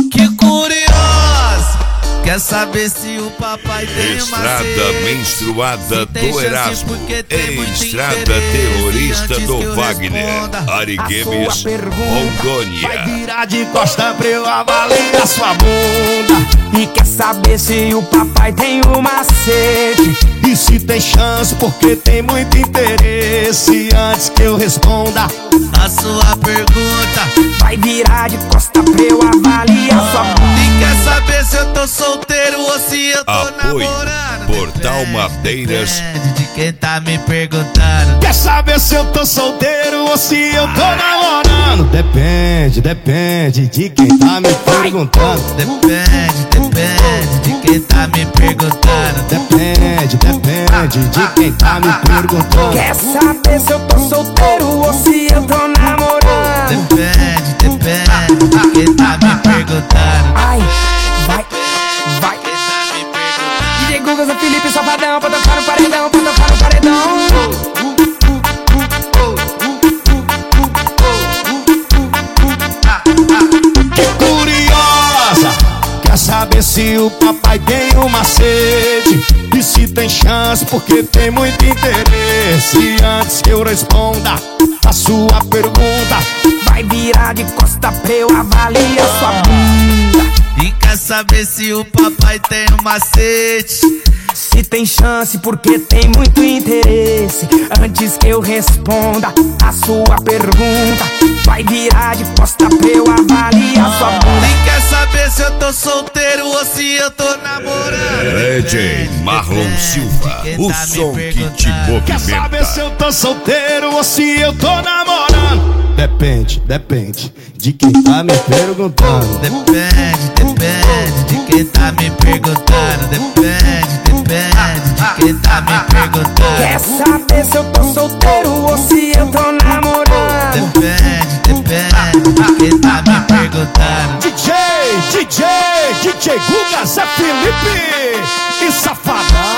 Que curioso, quer saber se o papai tem Estrada menstruada do Erasmo, estrada terrorista do Wagner, Ariquemes, Rondônia. Vai virar de costa pra eu avaliar sua bunda. E quer saber se o papai tem um macete? E se tem chance, porque tem muito interesse. Antes que eu responda a sua pergunta, vai virar de costa pra eu avaliar sua bunda. E quer saber se eu tô solteiro ou se eu tô Apoio namorando? Portal Madeiras. Depende de quem tá me perguntando. Quer saber se eu tô solteiro ou se eu tô namorando? Depende de quem tá me perguntando. Depende de quem tá me perguntando. Depende de quem tá me perguntando. Quer saber se eu tô solteiro ou se eu tô namorando? Depende de quem tá me perguntando. Ai, vai. DJ Guga, Zé Felipe, Safadão, pra tocar no paredão, pra tocar no paredão. Que curiosa, quer saber se o papai tem um macete? E se tem chance, porque tem muito interesse. Antes que eu responda a sua pergunta, vai virar de costa pra eu avaliar sua bunda. E quer saber se o papai tem um macete? Se tem chance, porque tem muito interesse. Antes que eu responda a sua pergunta, vai virar de costa pra eu avaliar sua bunda. E quer saber se eu tô solteiro ou se eu tô namorando? DJ Marlon Silva, o som que te quer saber se movimenta. eu tô solteiro ou se eu tô namorando? Depende de quem tá me perguntando. Depende de quem tá me perguntando. Depende de quem tá me perguntando. Quer saber se eu tô solteiro ou se eu tô namorando? Depende de quem tá me perguntando. DJ Guga, Zé Felipe e Safadão.